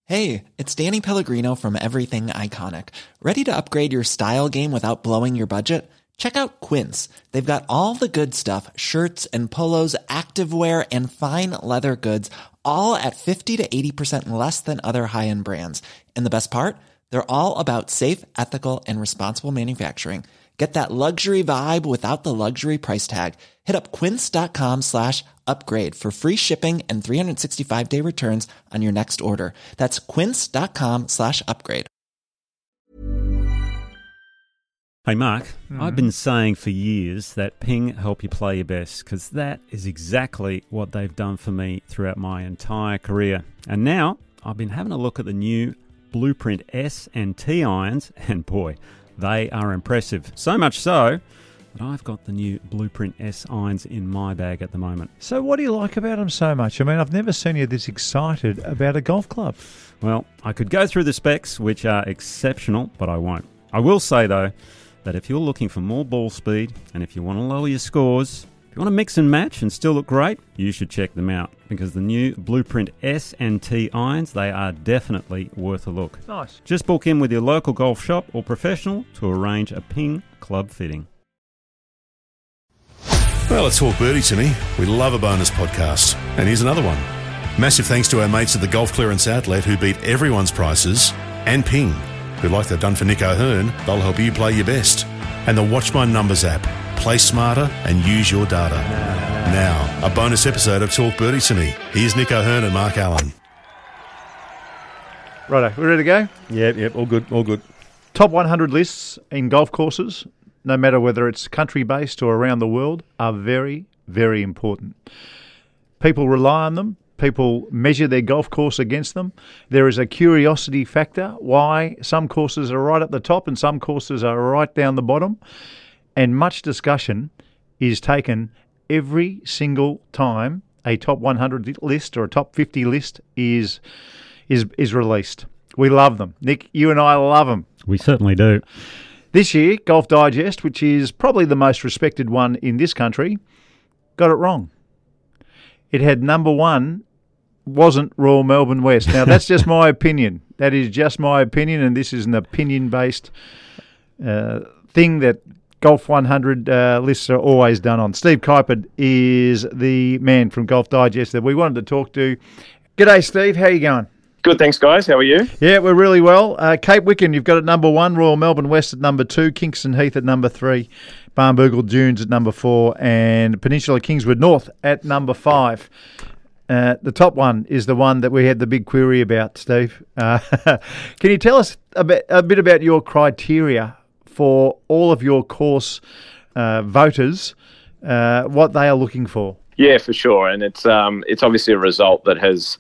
Hey, it's Danny Pellegrino from Everything Iconic. Ready to upgrade your style game without blowing your budget? Check out Quince. They've got all the good stuff, shirts and polos, activewear, and fine leather goods, all at 50 to 80% less than other high-end brands. And the best part? They're all about safe, ethical, and responsible manufacturing. Get that luxury vibe without the luxury price tag. Hit up quince.com/upgrade for free shipping and 365-day returns on your next order. That's quince.com/upgrade. Hey Mark, I've been saying for years that Ping help you play your best, because that is exactly what they've done for me throughout my entire career. And now I've been having a look at the new Blueprint S and T irons, and boy, they are impressive. So much so that I've got the new Blueprint S irons in my bag at the moment. So what do you like about them so much? I mean, I've never seen you this excited about a golf club. Well, I could go through the specs, which are exceptional, but I won't. I will say, though, that if you're looking for more ball speed and if you want to lower your scores, if you want to mix and match and still look great, you should check them out, because the new Blueprint S and T irons, they are definitely worth a look. Nice. Just book in with your local golf shop or professional to arrange a Ping club fitting. Well, it's Talk Birdie to me. We love a bonus podcast. And here's another one. Massive thanks to our mates at the Golf Clearance Outlet who beat everyone's prices, and Ping, who, like they've done for Nick O'Hearn, they'll help you play your best. And the Watch My Numbers app. Play smarter and use your data. Now, a bonus episode of Talk Birdie to me. Here's Nick O'Hearn and Mark Allen. Righto, we ready to go? Yep, all good. Top 100 lists in golf courses, no matter whether it's country-based or around the world, are very, very important. People rely on them. People measure their golf course against them. There is a curiosity factor why some courses are right at the top and some courses are right down the bottom. And much discussion is taken every single time a top 100 list or a top 50 list is released. We love them. Nick, you and I love them. We certainly do. This year, Golf Digest, which is probably the most respected one in this country, got it wrong. It had number one wasn't Royal Melbourne West. Now, that's just my opinion. That is just my opinion, and this is an opinion-based thing that Golf 100 lists are always done on. Steve Kuiper is the man from Golf Digest that we wanted to talk to. G'day, Steve. How you going? Good, thanks, guys. How are you? Yeah, we're really well. Cape Wicken, you've got at number one, Royal Melbourne West at number two, Kingston Heath at number three, Barnbougle Dunes at number four, and Peninsula Kingswood North at number five. The top one is the one that we had the big query about, Steve. Can you tell us a bit about your criteria for all of your course voters, what they are looking for? Yeah, for sure. And it's obviously a result that has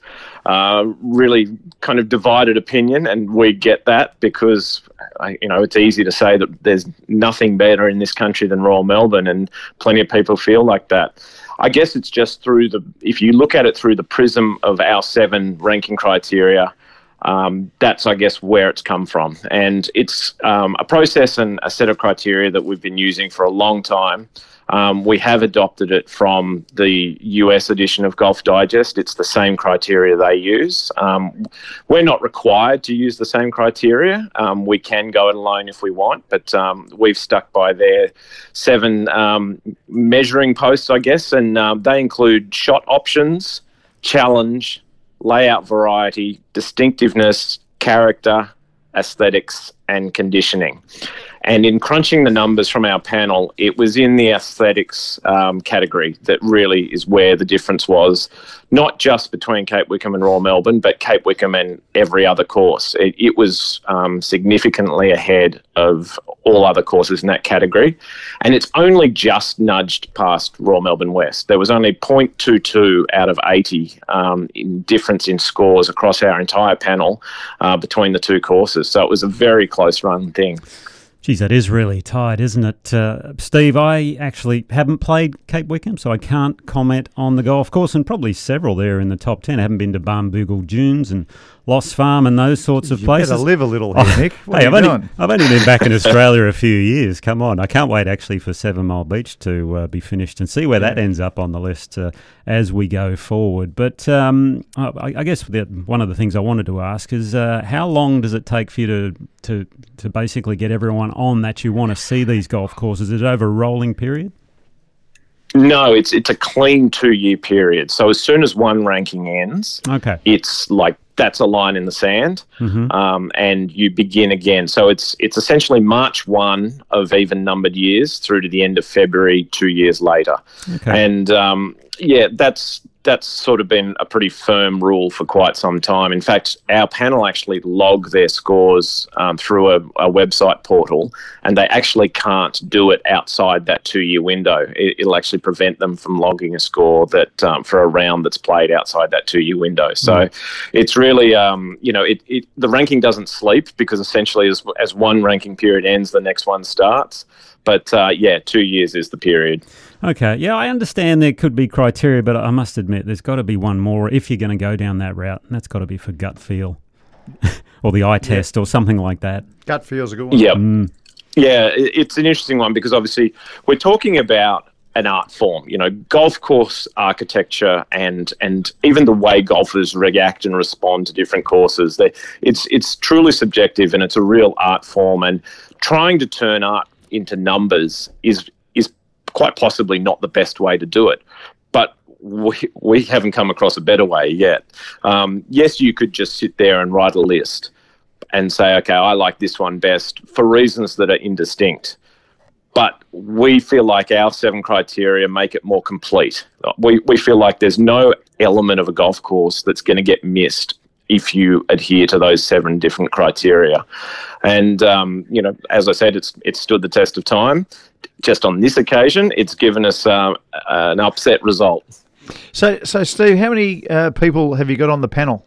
really kind of divided opinion, and we get that because, it's easy to say that there's nothing better in this country than Royal Melbourne, and plenty of people feel like that. I guess it's just if you look at it through the prism of our 7 ranking criteria, that's, I guess, where it's come from. And it's a process and a set of criteria that we've been using for a long time. We have adopted it from the US edition of Golf Digest. It's the same criteria they use. We're not required to use the same criteria. We can go it alone if we want, but we've stuck by their 7 measuring posts, I guess, and they include shot options, challenge, layout variety, distinctiveness, character, aesthetics, and conditioning. And in crunching the numbers from our panel, it was in the aesthetics category that really is where the difference was, not just between Cape Wickham and Royal Melbourne, but Cape Wickham and every other course. It was significantly ahead of all other courses in that category. And it's only just nudged past Royal Melbourne West. There was only 0.22 out of 80 in difference in scores across our entire panel between the two courses. So it was a very close run thing. Geez, that is really tight, isn't it? Steve, I actually haven't played Cape Wickham, so I can't comment on the golf course, and probably several there in the top 10. I haven't been to Barnbougle Dunes and Lost Farm and those sorts of places. You better live a little here, Nick. What Hey, are you doing? I've only been back in Australia a few years. Come on. I can't wait actually for 7 Mile Beach to be finished and see where that ends up on the list as we go forward. But I guess one of the things I wanted to ask is how long does it take for you to basically get everyone on that you want to see these golf courses? Is it over a rolling period? No, it's a clean 2-year period. So as soon as one ranking ends, it's like that's a line in the sand, and you begin again. So it's essentially March 1 of even numbered years through to the end of February 2 years later. Okay. And that's sort of been a pretty firm rule for quite some time. In fact, our panel actually log their scores through a website portal, and they actually can't do it outside that 2-year window. It'll actually prevent them from logging a score that for a round that's played outside that 2-year window. So it's really, the ranking doesn't sleep, because essentially as one ranking period ends, the next one starts. But 2 years is the period. Okay, yeah, I understand there could be criteria, but I must admit there's got to be one more if you're going to go down that route, and that's got to be for gut feel or the eye test or something like that. Gut feel's a good one. Yeah, yeah, it's an interesting one, because obviously we're talking about an art form, golf course architecture and even the way golfers react and respond to different courses. It's truly subjective, and it's a real art form, and trying to turn art into numbers is quite possibly not the best way to do it. But we haven't come across a better way yet. Yes, you could just sit there and write a list and say, okay, I like this one best for reasons that are indistinct. But we feel like our 7 criteria make it more complete. We feel like there's no element of a golf course that's going to get missed if you adhere to those 7 different criteria. And, as I said, it's stood the test of time. Just on this occasion, it's given us an upset result. So Steve, how many people have you got on the panel?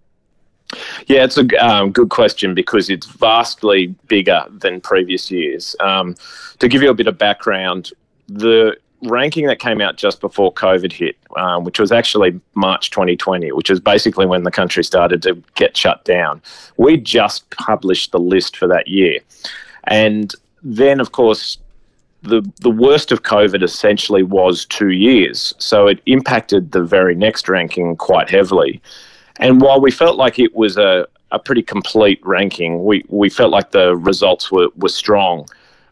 Yeah, it's a good question, because it's vastly bigger than previous years. To give you a bit of background, the ranking that came out just before COVID hit, which was actually March 2020, which is basically when the country started to get shut down, we just published the list for that year. And then, of course, the worst of COVID essentially was 2 years. So it impacted the very next ranking quite heavily. And while we felt like it was a pretty complete ranking, we felt like the results were strong.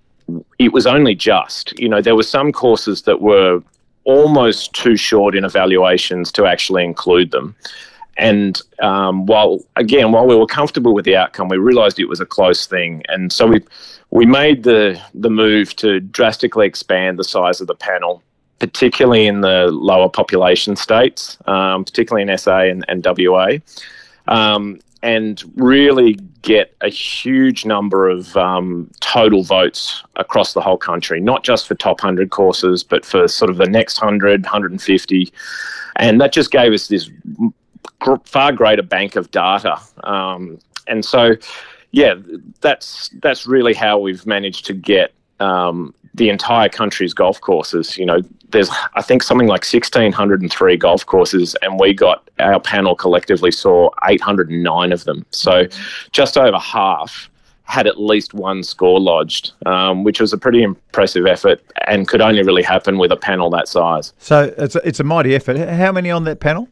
It was only just. There were some courses that were almost too short in evaluations to actually include them. And while we were comfortable with the outcome, we realised it was a close thing. And so we made the move to drastically expand the size of the panel, particularly in the lower population states, particularly in SA and WA, and really get a huge number of total votes across the whole country, not just for top 100 courses, but for sort of the next 100, 150. And that just gave us this far greater bank of data. And so, that's really how we've managed to get the entire country's golf courses. There's, I think, something like 1,603 golf courses, and our panel collectively saw 809 of them. So just over half had at least one score lodged, which was a pretty impressive effort and could only really happen with a panel that size. So it's a mighty effort. How many on that panel?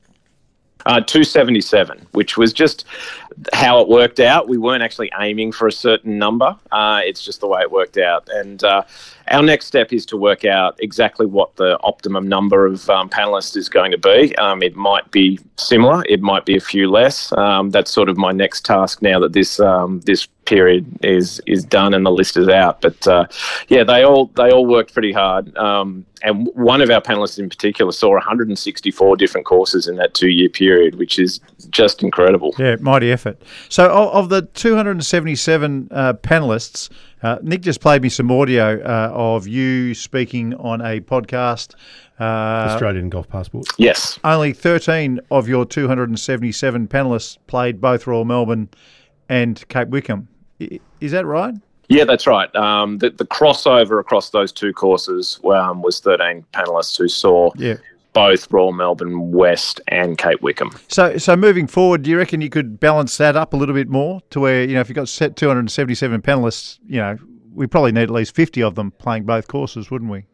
277, which was just how it worked out. We weren't actually aiming for a certain number. It's just the way it worked out. And our next step is to work out exactly what the optimum number of panellists is going to be. It might be similar. It might be a few less. That's sort of my next task now that this period is done and the list is out. But they all worked pretty hard. And one of our panellists in particular saw 164 different courses in that 2-year period, which is just incredible. Yeah, mighty effort. So of the 277 panellists, Nick just played me some audio of you speaking on a podcast. Australian Golf Passport. Yes. Only 13 of your 277 panellists played both Royal Melbourne and Cape Wickham. Is that right? Yeah, that's right. The crossover across those two courses was 13 panellists who saw both Royal Melbourne West and Cape Wickham. So moving forward, do you reckon you could balance that up a little bit more to where, if you've got 277 panellists, we probably need at least 50 of them playing both courses, wouldn't we?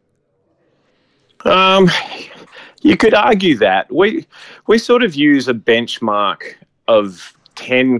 You could argue that. We sort of use a benchmark of 10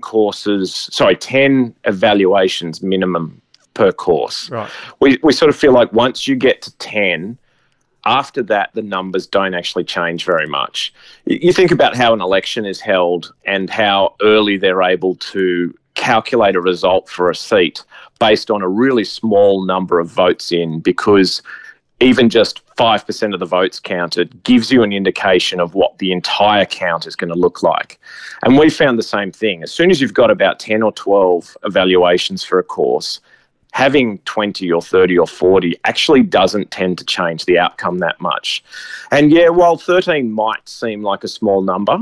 evaluations minimum per course. Right. We sort of feel like once you get to 10, after that, the numbers don't actually change very much. You think about how an election is held and how early they're able to calculate a result for a seat based on a really small number of votes in, because even just 5% of the votes counted gives you an indication of what the entire count is going to look like. And we found the same thing. As soon as you've got about 10 or 12 evaluations for a course, having 20 or 30 or 40 actually doesn't tend to change the outcome that much. And yeah, while 13 might seem like a small number,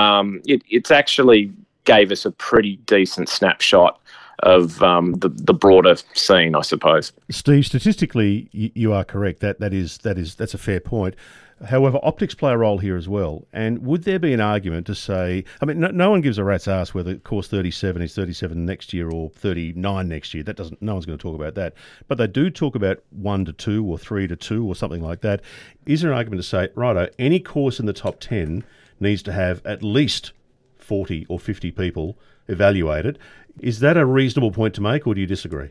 it's actually gave us a pretty decent snapshot of the broader scene, I suppose. Steve, statistically, you are correct. That's a fair point. However, optics play a role here as well. And would there be an argument to say, no one gives a rat's ass whether course 37 is 37 next year or 39 next year. No one's going to talk about that. But they do talk about 1 to 2 or 3 to 2 or something like that. Is there an argument to say, righto, any course in the top 10 needs to have at least 40 or 50 people evaluated? Is that a reasonable point to make, or do you disagree?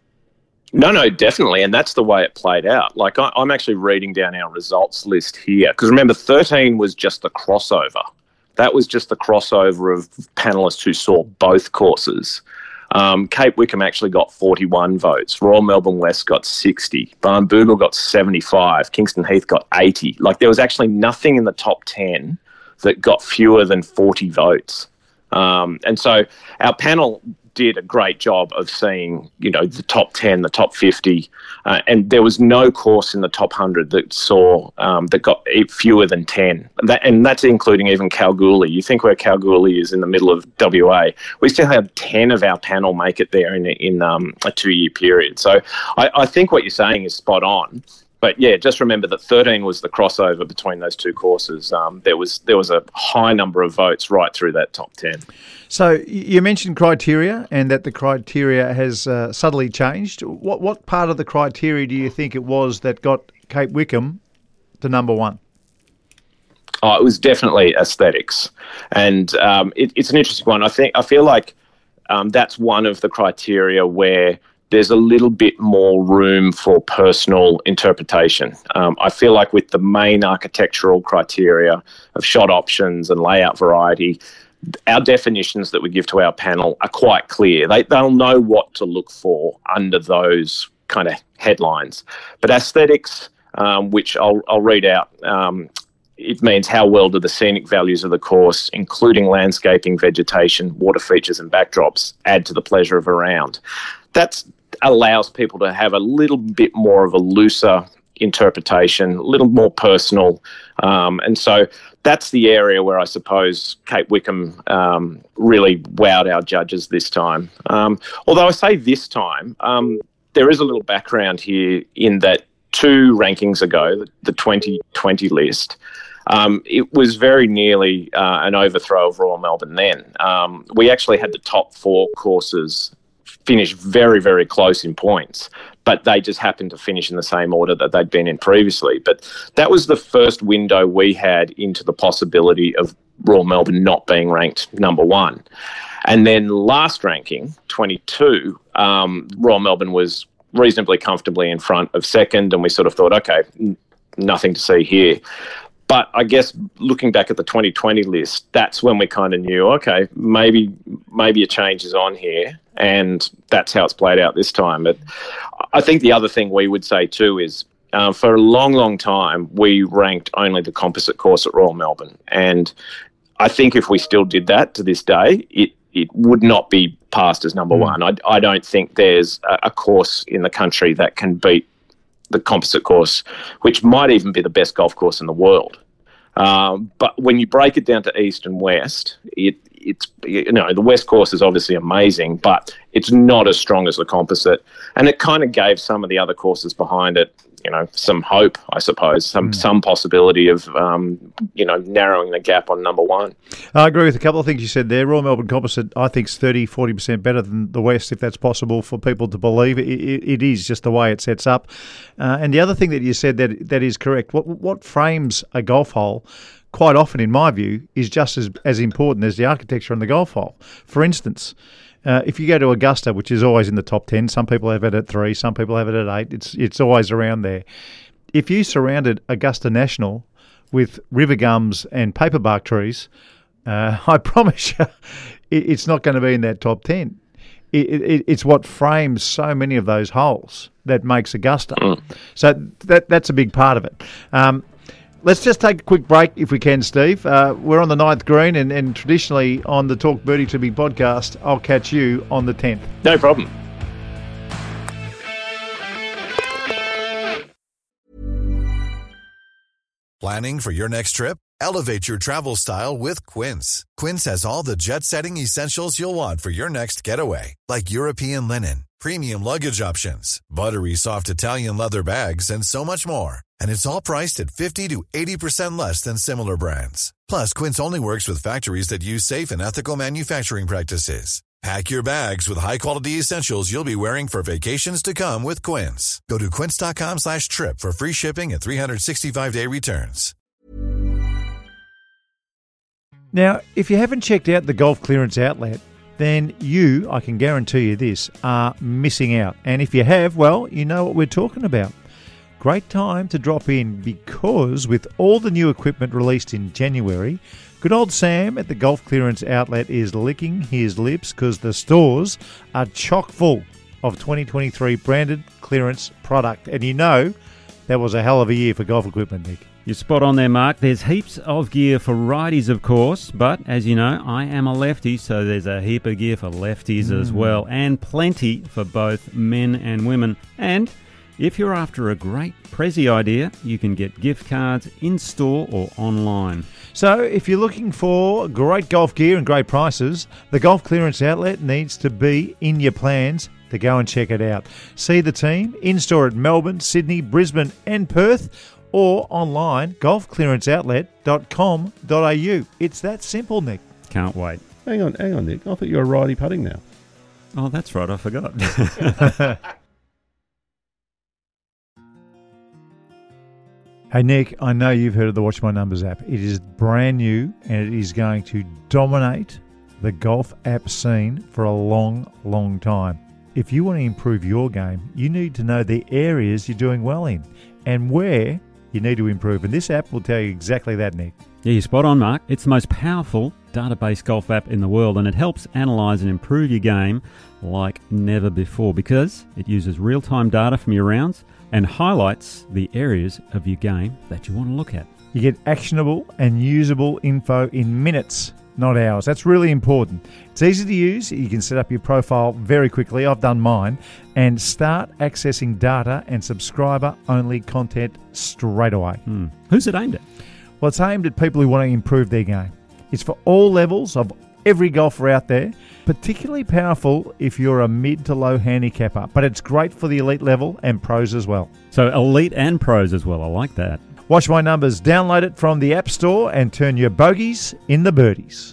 No, definitely, and that's the way it played out. Like, I'm actually reading down our results list here, because remember, 13 was just the crossover. That was just the crossover of panellists who saw both courses. Cape Wickham actually got 41 votes. Royal Melbourne West got 60. Barnbougle got 75. Kingston Heath got 80. Like, there was actually nothing in the top 10 that got fewer than 40 votes. And so our panel did a great job of seeing, the top 10, the top 50, and there was no course in the top 100 that saw that got fewer than 10. And that's including even Kalgoorlie. You think where Kalgoorlie is in the middle of WA, we still had 10 of our panel make it there in a 2-year period. So I think what you're saying is spot on. But yeah, just remember that 13 was the crossover between those two courses. There was a high number of votes right through that top 10. So you mentioned criteria, and that the criteria has subtly changed. What part of the criteria do you think it was that got Cape Wickham to number one? Oh, it was definitely aesthetics, and it's an interesting one. I feel like that's one of the criteria where there's a little bit more room for personal interpretation. I feel like with the main architectural criteria of shot options and layout variety, our definitions that we give to our panel are quite clear. They'll know what to look for under those kind of headlines. But aesthetics, which I'll read out, it means how well do the scenic values of the course, including landscaping, vegetation, water features and backdrops, add to the pleasure of a round. That allows people to have a little bit more of a looser interpretation, a little more personal. And so that's the area where I suppose Cape Wickham really wowed our judges this time. Although I say this time, there is a little background here in that 2 rankings ago, the 2020 list, it was very nearly an overthrow of Royal Melbourne then. We actually had the top 4 courses finish very, very close in points, but they just happened to finish in the same order that they'd been in previously. But that was the first window we had into the possibility of Royal Melbourne not being ranked number 1. And then last ranking, 22, Royal Melbourne was reasonably comfortably in front of second, and we sort of thought, okay, nothing to see here. But I guess looking back at the 2020 list, that's when we kind of knew, okay, maybe a change is on here, and that's how it's played out this time. But I think the other thing we would say too is for a long, long time, we ranked only the composite course at Royal Melbourne. And I think if we still did that to this day, it would not be passed as number 1. I don't think there's a course in the country that can beat the composite course, which might even be the best golf course in the world. But when you break it down to east and west, it's the west course is obviously amazing, but it's not as strong as the composite. And it kind of gave some of the other courses behind it, some hope, I suppose, some possibility of narrowing the gap on number one. I agree with a couple of things you said there. Royal Melbourne Composite, I think, is 30-40% better than the West, if that's possible for people to believe. It is just the way it sets up. And the other thing that you said that is correct. What frames a golf hole, quite often, in my view, is just as important as the architecture on the golf hole. For instance, if you go to Augusta, which is always in the top 10, some people have it at 3, some people have it at 8. It's always around there. If you surrounded Augusta National with river gums and paperbark trees, I promise you, it's not going to be in that top 10. It's what frames so many of those holes that makes Augusta. So that's a big part of it. Let's just take a quick break if we can, Steve. We're on the 9th green, and traditionally on the Talk Birdie to Me podcast, I'll catch you on the 10th. No problem. Planning for your next trip? Elevate your travel style with Quince. Quince has all the jet-setting essentials you'll want for your next getaway, like European linen, premium luggage options, buttery soft Italian leather bags, and so much more. And it's all priced at 50 to 80% less than similar brands. Plus, Quince only works with factories that use safe and ethical manufacturing practices. Pack your bags with high-quality essentials you'll be wearing for vacations to come with Quince. Go to quince.com/trip for free shipping and 365-day returns. Now, if you haven't checked out the Golf Clearance Outlet, then you, I can guarantee you this, are missing out. And if you have, well, you know what we're talking about. Great time to drop in, because with all the new equipment released in January, good old Sam at the Golf Clearance Outlet is licking his lips because the stores are chock full of 2023 branded clearance product. And you know that was a hell of a year for golf equipment, Nick. You're spot on there, Mark. There's heaps of gear for righties, of course, but as you know, I am a lefty, so there's a heap of gear for lefties as well, and plenty for both men and women. And if you're after a great Prezi idea, you can get gift cards in-store or online. So if you're looking for great golf gear and great prices, the Golf Clearance Outlet needs to be in your plans to go and check it out. See the team in-store at Melbourne, Sydney, Brisbane and Perth, or online, golfclearanceoutlet.com.au. It's that simple, Nick. Can't wait. Hang on, Nick. I thought you were righty putting now. Oh, that's right. I forgot. Hey, Nick, I know you've heard of the Watch My Numbers app. It is brand new and it is going to dominate the golf app scene for a long, long time. If you want to improve your game, you need to know the areas you're doing well in and where you need to improve. And this app will tell you exactly that, Nick. Yeah, you're spot on, Mark. It's the most powerful database golf app in the world, and it helps analyse and improve your game like never before because it uses real-time data from your rounds and highlights the areas of your game that you want to look at. You get actionable and usable info in minutes, not hours. That's really important. It's easy to use. You can set up your profile very quickly. I've done mine. And start accessing data and subscriber-only content straight away. Who's it aimed at? Well, it's aimed at people who want to improve their game. It's for all levels of every golfer out there. Particularly powerful if you're a mid to low handicapper. But it's great for the elite level and pros as well. So elite and pros as well. I like that. Watch My Numbers. Download it from the App Store and turn your bogeys into birdies.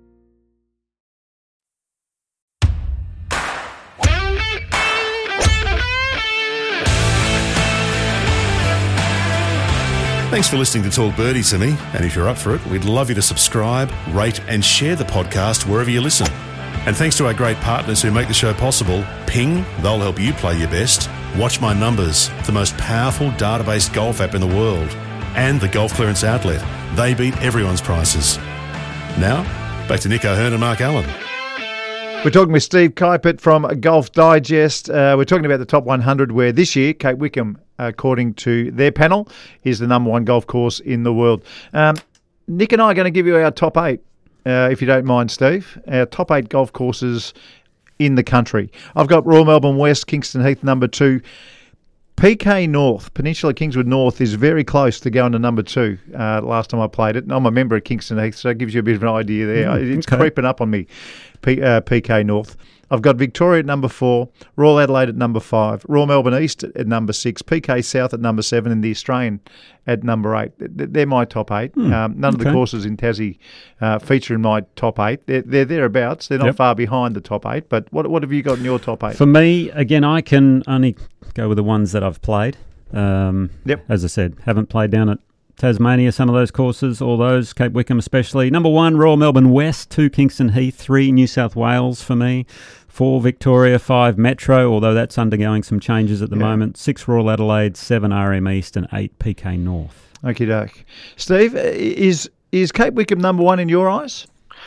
Thanks for listening to Talk Birdie to Me, and if you're up for it, we'd love you to subscribe, rate and share the podcast wherever you listen. And thanks to our great partners who make the show possible, Ping, they'll help you play your best, Watch My Numbers, the most powerful database golf app in the world, and the Golf Clearance Outlet. They beat everyone's prices. Now, back to Nick O'Hearn and Mark Allen. We're talking with Steve Kuipert from Golf Digest. We're talking about the top 100 where this year, Cape Wickham, according to their panel, is the number one golf course in the world. Nick and I are going to give you our top 8, if you don't mind, Steve. Our top 8 golf courses in the country. I've got Royal Melbourne West, Kingston Heath, number 2. PK North, Peninsula Kingswood North, is very close to going to number 2 last time I played it. And I'm a member of Kingston Heath, so it gives you a bit of an idea there. It's creeping up on me, PK North. I've got Victoria at number 4, Royal Adelaide at number 5, Royal Melbourne East at number 6, PK South at number 7, and the Australian at number 8. They're my top 8. None of the courses in Tassie feature in my top 8. They're thereabouts. They're not far behind the top 8. But what have you got in your top 8? For me, again, I can only go with the ones that I've played. As I said, haven't played down at Tasmania, some of those courses, all those, Cape Wickham especially. Number 1, Royal Melbourne West, 2, Kingston Heath, 3, New South Wales for me, 4, Victoria, 5, Metro, although that's undergoing some changes at the moment, 6, Royal Adelaide, 7, RM East, and 8, PK North. Okie doke. Steve, is Cape Wickham number 1 in your eyes?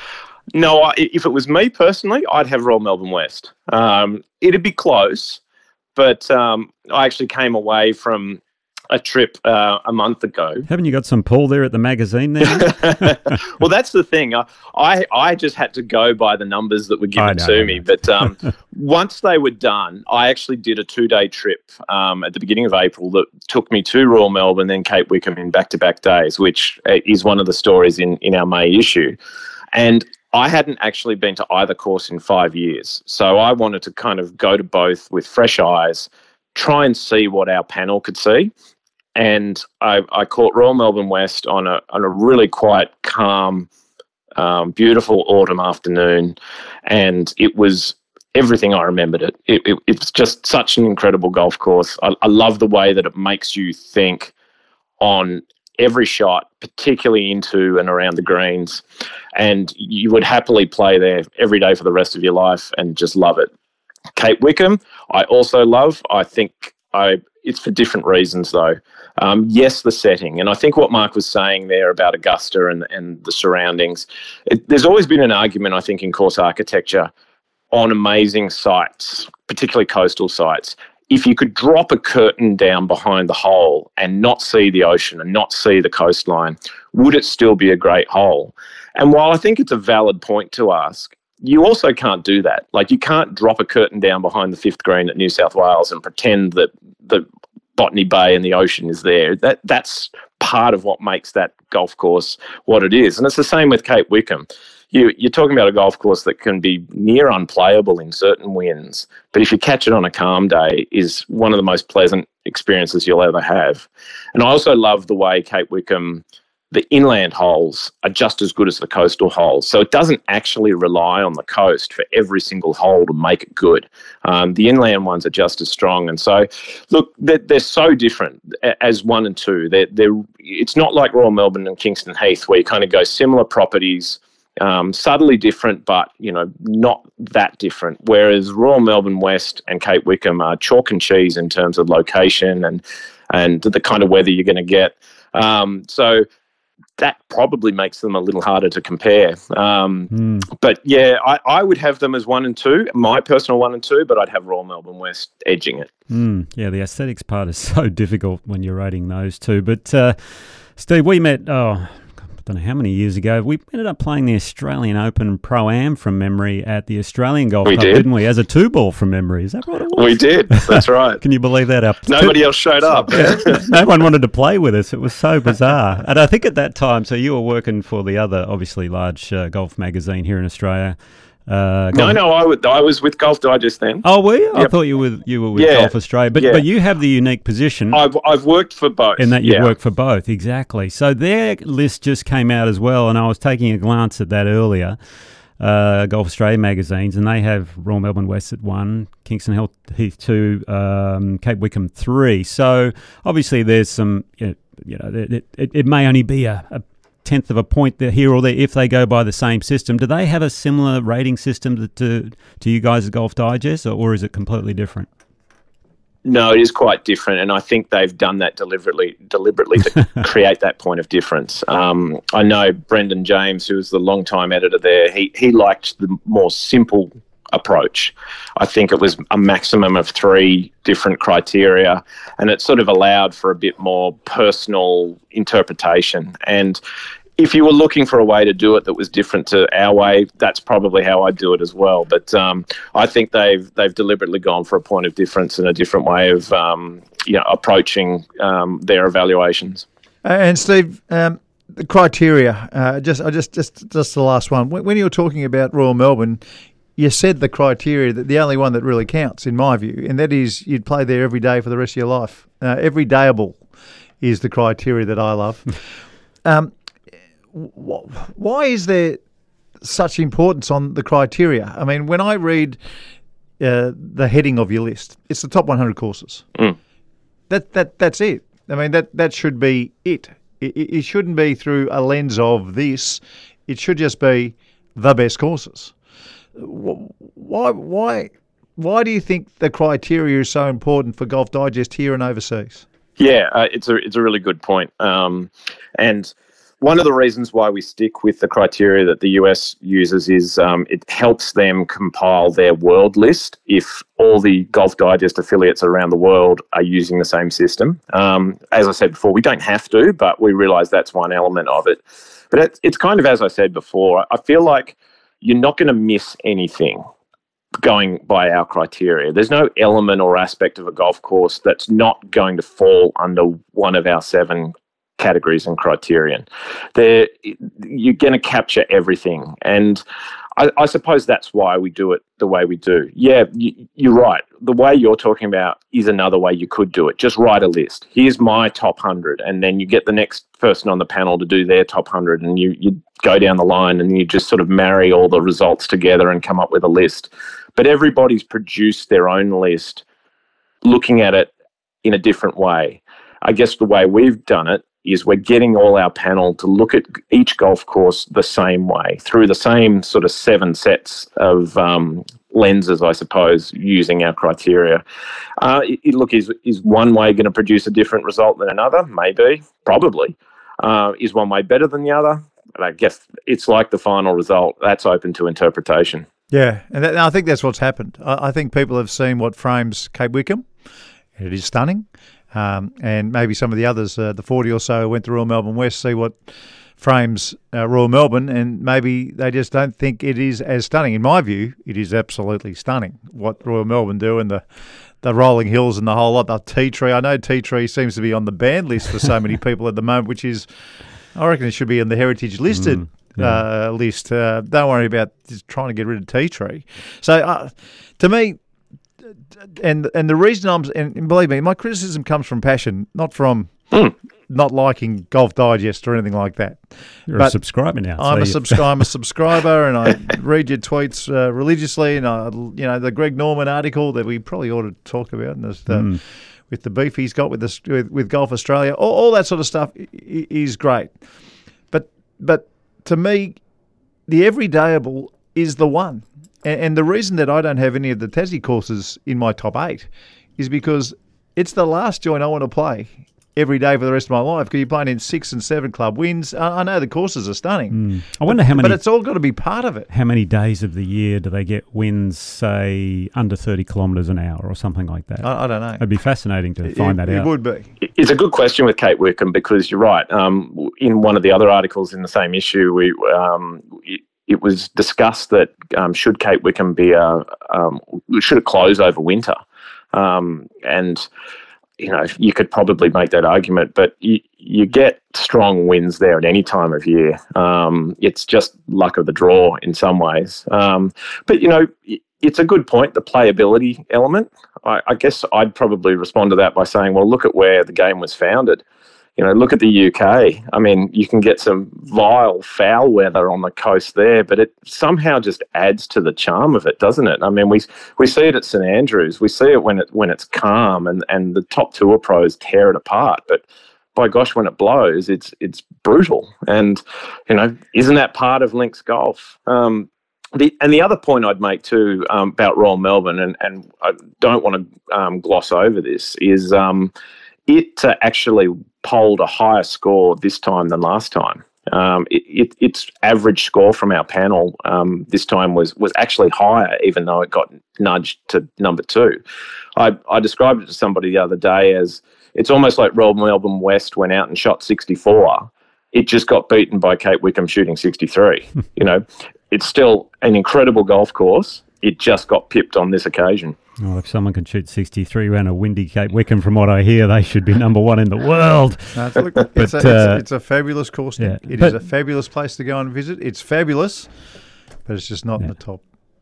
No, if it was me personally, I'd have Royal Melbourne West. It'd be close, but I actually came away from a trip a month ago. Haven't you got some pull there at the magazine there? Well, that's the thing. I just had to go by the numbers that were given to me. But once they were done, I actually did a 2-day trip at the beginning of April that took me to Royal Melbourne, then Cape Wickham in back-to-back days, which is one of the stories in our May issue. And I hadn't actually been to either course in 5 years. So I wanted to kind of go to both with fresh eyes, try and see what our panel could see. And I caught Royal Melbourne West on a really quite calm, beautiful autumn afternoon, and it was everything I remembered it. It's just such an incredible golf course. I love the way that it makes you think on every shot, particularly into and around the greens, and you would happily play there every day for the rest of your life and just love it. Cape Wickham, I also love. I think it's for different reasons, though. Yes, the setting. And I think what Mark was saying there about Augusta and the surroundings, there's always been an argument, I think, in course architecture on amazing sites, particularly coastal sites. If you could drop a curtain down behind the hole and not see the ocean and not see the coastline, would it still be a great hole? And while I think it's a valid point to ask, you also can't do that. Like, you can't drop a curtain down behind the 5th green at New South Wales and pretend that the Botany Bay and the ocean is there. That's part of what makes that golf course what it is. And it's the same with Cape Wickham. You're talking about a golf course that can be near unplayable in certain winds, but if you catch it on a calm day, is one of the most pleasant experiences you'll ever have. And I also love the way Cape Wickham, the inland holes are just as good as the coastal holes. So it doesn't actually rely on the coast for every single hole to make it good. The inland ones are just as strong. And so, look, they're so different as 1 and 2. It's not like Royal Melbourne and Kingston Heath where you kind of go similar properties, subtly different, but, not that different. Whereas Royal Melbourne West and Cape Wickham are chalk and cheese in terms of location and the kind of weather you're going to get. So that probably makes them a little harder to compare. But yeah, I would have them as 1 and 2, my personal 1 and 2, but I'd have Royal Melbourne West edging it. Yeah, the aesthetics part is so difficult when you're rating those two. But Steve, we met, I don't know how many years ago, we ended up playing the Australian Open Pro-Am from memory at the Australian Golf Club, didn't we? As a 2-ball from memory. Is that what it was? We did. That's right. Can you believe that? Nobody else showed up. No one wanted to play with us. It was so bizarre. And I think at that time, so you were working for the other, obviously, large golf magazine here in Australia. I was with Golf Digest then. Oh, were you? Yep. I thought you were with Golf Australia. But you have the unique position. I've worked for both. In that you've worked for both, exactly. So their list just came out as well, and I was taking a glance at that earlier, Golf Australia magazines, and they have Royal Melbourne West at 1, Kingston Heath 2, Cape Wickham 3. So obviously there's some, it may only be a tenth of a point there, here or there, if they go by the same system. Do they have a similar rating system to you guys at Golf Digest, or is it completely different? No, it is quite different, and I think they've done that deliberately to create that point of difference. I know Brendan James, who was the long-time editor there, he liked the more simple approach. I think it was a maximum of 3 different criteria, and it sort of allowed for a bit more personal interpretation. And if you were looking for a way to do it that was different to our way, that's probably how I'd do it as well. But I think they've deliberately gone for a point of difference and a different way of approaching their evaluations. And Steve, the criteria, just the last one. When you're talking about Royal Melbourne, you said the criteria, that the only one that really counts, in my view, and that is you'd play there every day for the rest of your life. Every dayable is the criteria that I love. Why is there such importance on the criteria? I mean, when I read the heading of your list, it's the top 100 courses. That's it. I mean, that should be it. It shouldn't be through a lens of this. It should just be the best courses. Why do you think the criteria is so important for Golf Digest here and overseas? Yeah, it's a really good point. And one of the reasons why we stick with the criteria that the US uses is it helps them compile their world list if all the Golf Digest affiliates around the world are using the same system. As I said before, we don't have to, but we realise that's one element of it. But it's kind of, as I said before, I feel like you're not going to miss anything going by our criteria. There's no element or aspect of a golf course that's not going to fall under one of our 7 categories and criterion. You're going to capture everything. And I suppose that's why we do it the way we do. Yeah, you're right. The way you're talking about is another way you could do it. Just write a list. Here's my top 100, and then you get the next person on the panel to do their top 100, and you go down the line and you just sort of marry all the results together and come up with a list. But everybody's produced their own list, looking at it in a different way. I guess the way we've done it is we're getting all our panel to look at each golf course the same way, through the same sort of 7 sets of lenses, I suppose, using our criteria. Is one way going to produce a different result than another? Maybe, probably. Is one way better than the other? I guess it's like the final result. That's open to interpretation. Yeah, and I think that's what's happened. I think people have seen what frames Cape Wickham. It is stunning. And maybe some of the others, the 40 or so, went to Royal Melbourne West, see what frames Royal Melbourne, and maybe they just don't think it is as stunning. In my view, it is absolutely stunning what Royal Melbourne do, and the rolling hills and the whole lot. The tea tree, I know tea tree seems to be on the banned list for so many people at the moment, which is, I reckon it should be on the heritage listed list. Don't worry about just trying to get rid of tea tree. So to me, and the reason and believe me, my criticism comes from passion, not from not liking Golf Digest or anything like that. You're a subscriber now. I'm a subscriber, and I read your tweets religiously. And the Greg Norman article that we probably ought to talk about, and with the beef he's got with Golf Australia, all that sort of stuff is great. But to me, the everydayable is the one. And the reason that I don't have any of the Tassie courses in my top 8 is because it's the last joint I want to play every day for the rest of my life, because you're playing in 6 and 7 club wins. I know the courses are stunning. I wonder how many... But it's all got to be part of it. How many days of the year do they get wins, say, under 30 kilometres an hour or something like that? I don't know. It'd be fascinating to find that out. It would be. It's a good question with Cape Wickham, because you're right. In one of the other articles in the same issue, it was discussed that should Cape Wickham should it close over winter? And you could probably make that argument, but you get strong winds there at any time of year. It's just luck of the draw in some ways. But it's a good point, the playability element. I guess I'd probably respond to that by saying, well, look at where the game was founded. Look at the UK. I mean, you can get some vile, foul weather on the coast there, but it somehow just adds to the charm of it, doesn't it? I mean, we see it at St Andrews. We see it when it's calm and the top tour pros tear it apart. But by gosh, when it blows, it's brutal. And isn't that part of links golf? The other point I'd make too about Royal Melbourne, and I don't want to gloss over this, is it actually polled a higher score this time than last time. Its average score from our panel this time was actually higher, even though it got nudged to number 2. I described it to somebody the other day as it's almost like Royal Melbourne West went out and shot 64. It just got beaten by Cape Wickham shooting 63. It's still an incredible golf course. It just got pipped on this occasion. Well, if someone can shoot 63 around a windy Cape Wickham, from what I hear, they should be number 1 in the world. It's a fabulous course. Yeah, it is a fabulous place to go and visit. It's fabulous, but it's just not in the top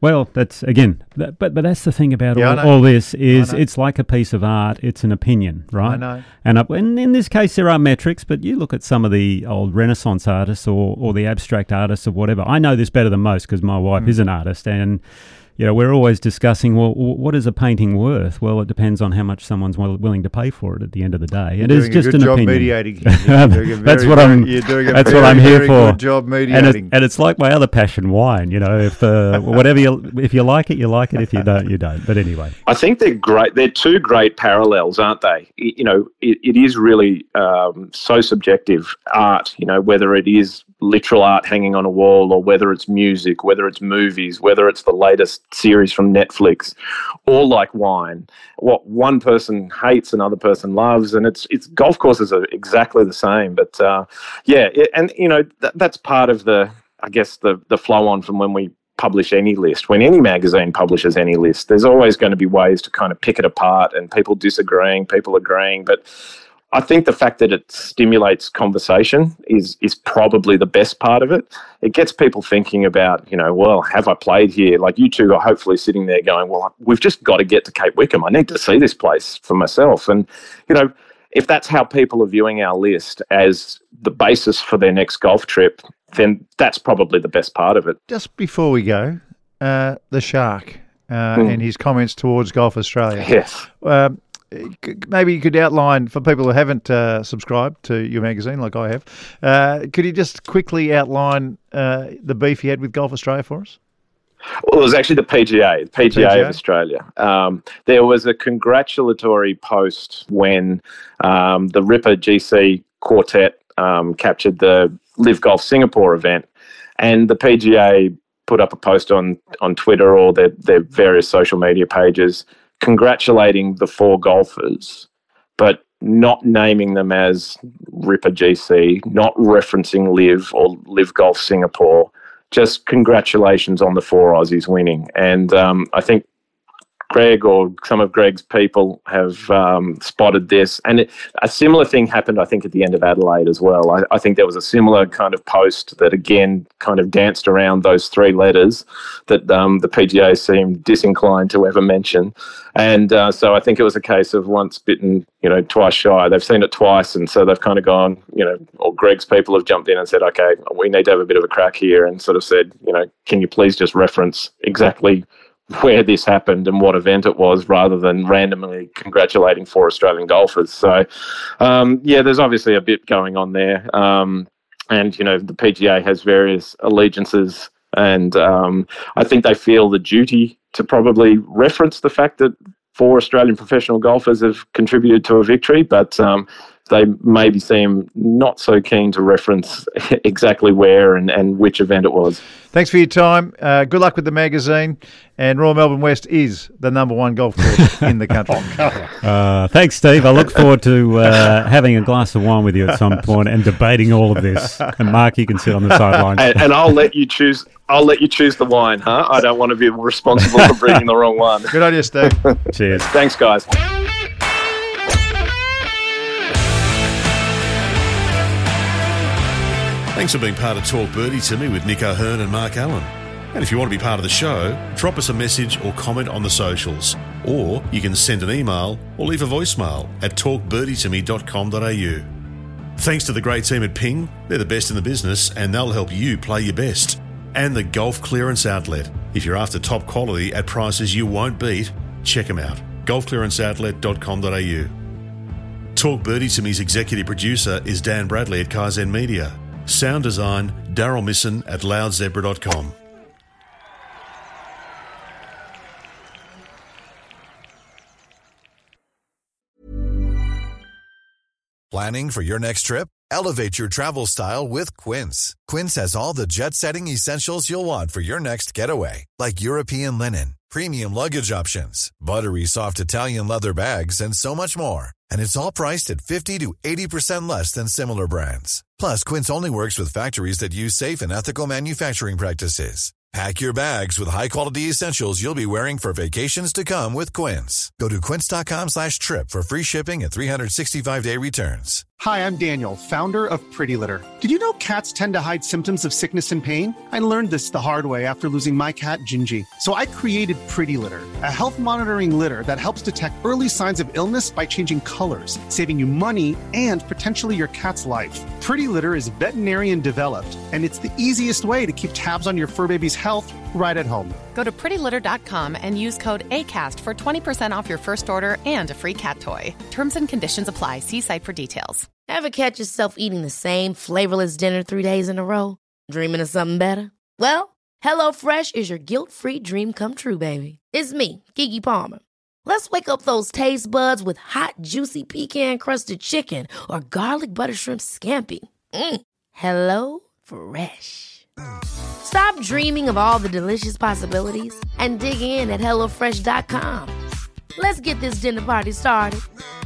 Well, that's again, but that's the thing about Yeah, all this is it's like a piece of art. It's an opinion, right? I know. And in this case, there are metrics, but you look at some of the old Renaissance artists or the abstract artists or whatever. I know this better than most because my wife is an artist, and we're always discussing, well, what is a painting worth? Well, it depends on how much someone's willing to pay for it at the end of the day. It is just an opinion. Mediating. That's what I'm here for. Good job mediating. And it's like my other passion, wine. If if you like it, you like it. If you don't, you don't. But anyway, I think they're great. They're two great parallels, aren't they? It is really so subjective art. Whether it is literal art hanging on a wall, or whether it's music, whether it's movies, whether it's the latest series from Netflix, all like wine. What one person hates, another person loves, and it's golf courses are exactly the same. But that's part of the flow on from when we publish any list. When any magazine publishes any list, there's always going to be ways to kind of pick it apart, and people disagreeing, people agreeing, but I think the fact that it stimulates conversation is probably the best part of it. It gets people thinking about, well, have I played here? Like you two are hopefully sitting there going, well, we've just got to get to Cape Wickham. I need to see this place for myself. And, if that's how people are viewing our list as the basis for their next golf trip, then that's probably the best part of it. Just before we go, the Shark and his comments towards Golf Australia. Yes. Maybe you could outline, for people who haven't subscribed to your magazine like I have, could you just quickly outline the beef you had with Golf Australia for us? Well, it was actually the PGA of Australia. There was a congratulatory post when the Ripper GC quartet captured the Live Golf Singapore event, and the PGA put up a post on Twitter or their various social media pages congratulating the four golfers, but not naming them as Ripper GC, not referencing Live or Live Golf Singapore, just congratulations on the four Aussies winning. And I think Greg or some of Greg's people have spotted this. And a similar thing happened, I think, at the end of Adelaide as well. I think there was a similar kind of post that, again, kind of danced around those three letters that the PGA seemed disinclined to ever mention. And so I think it was a case of once bitten, twice shy. They've seen it twice, and so they've kind of gone, or Greg's people have jumped in and said, okay, we need to have a bit of a crack here, and sort of said, can you please just reference exactly where this happened and what event it was, rather than randomly congratulating four Australian golfers. So, there's obviously a bit going on there. And, the PGA has various allegiances, and I think they feel the duty to probably reference the fact that four Australian professional golfers have contributed to a victory, but they maybe seem not so keen to reference exactly where and which event it was. Thanks for your time. Good luck with the magazine. And Royal Melbourne West is the number one golf course in the country. Thanks, Steve. I look forward to having a glass of wine with you at some point and debating all of this. And Mark, you can sit on the sidelines. And I'll let you choose. I'll let you choose the wine, huh? I don't want to be responsible for bringing the wrong one. Good idea, Steve. Cheers. Thanks, guys. Thanks for being part of Talk Birdie to me with Nick O'Hearn and Mark Allen. And if you want to be part of the show, drop us a message or comment on the socials. Or you can send an email or leave a voicemail at talkbirdie2me.com.au. Thanks to the great team at Ping. They're the best in the business and they'll help you play your best. And the Golf Clearance Outlet. If you're after top quality at prices you won't beat, check them out. golfclearanceoutlet.com.au. Talk Birdie to me's executive producer is Dan Bradley at Kaizen Media. Sound design, Daryl Misson at loudzebra.com. Planning for your next trip? Elevate your travel style with Quince. Quince has all the jet-setting essentials you'll want for your next getaway, like European linen, premium luggage options, buttery soft Italian leather bags, and so much more. And it's all priced at 50 to 80% less than similar brands. Plus, Quince only works with factories that use safe and ethical manufacturing practices. Pack your bags with high-quality essentials you'll be wearing for vacations to come with Quince. Go to quince.com/trip for free shipping and 365-day returns. Hi, I'm Daniel, founder of Pretty Litter. Did you know cats tend to hide symptoms of sickness and pain? I learned this the hard way after losing my cat, Gingy. So I created Pretty Litter, a health monitoring litter that helps detect early signs of illness by changing colors, saving you money and potentially your cat's life. Pretty Litter is veterinarian developed, and it's the easiest way to keep tabs on your fur baby's health right at home. Go to prettylitter.com and use code ACAST for 20% off your first order and a free cat toy. Terms and conditions apply. See site for details. Ever catch yourself eating the same flavorless dinner 3 days in a row? Dreaming of something better? Well, HelloFresh is your guilt-free dream come true, baby. It's me, Keke Palmer. Let's wake up those taste buds with hot, juicy pecan-crusted chicken or garlic butter shrimp scampi. Hello Fresh. Stop dreaming of all the delicious possibilities and dig in at HelloFresh.com. Let's get this dinner party started.